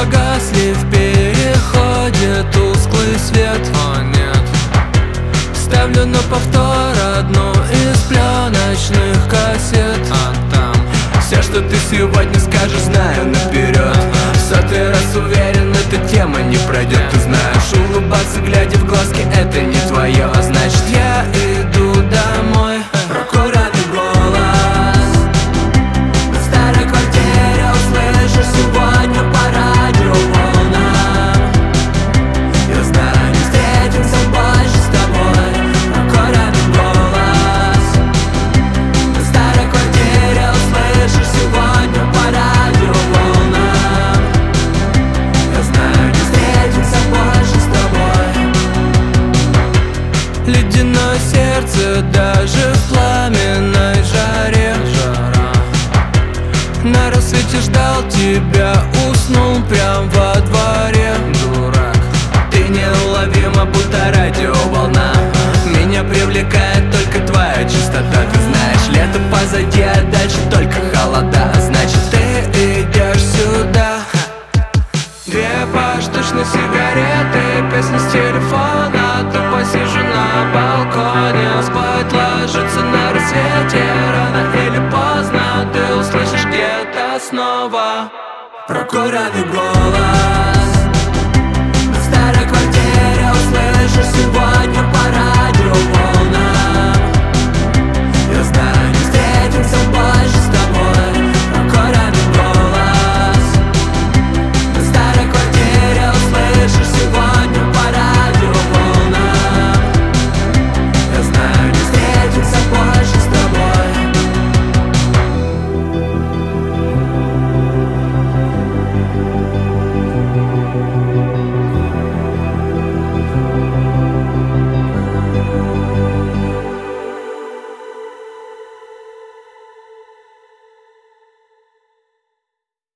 погасли в переходе, тусклый свет. О нет. Ставлю на повтор одну из пленочных кассет. А там все, что ты сегодня скажешь, знаю наперед. В сотый раз уверен, эта тема не пройдет. Ты знаешь, улыбаться, глядя в глазки, это не твое. Значит, я иду домой. Прокуренный голос на старой квартире услышишь сегодня по радиоволнам. Я знаю, не встретимся больше с тобой. Прокуренный голос на старой квартире услышишь сегодня по радиоволнам. Я знаю, не встретимся больше с тобой. Ледяное сердце даже в пламенной жаре. На рассвете ждал тебя, уснул прям во дворе. Дурак, ты неуловима, будто радиоволна. Меня привлекает только твоя чистота. Ты знаешь, лето позади, а дальше только холода. Значит, ты идешь сюда. Две поштучные сигареты, песни с телефона. Тупо сижу на балконе, спать ложится на рассвете. Рано или поздно ты услышишь где-то снова Прокуренный голос на старой квартире услышишь сегодня.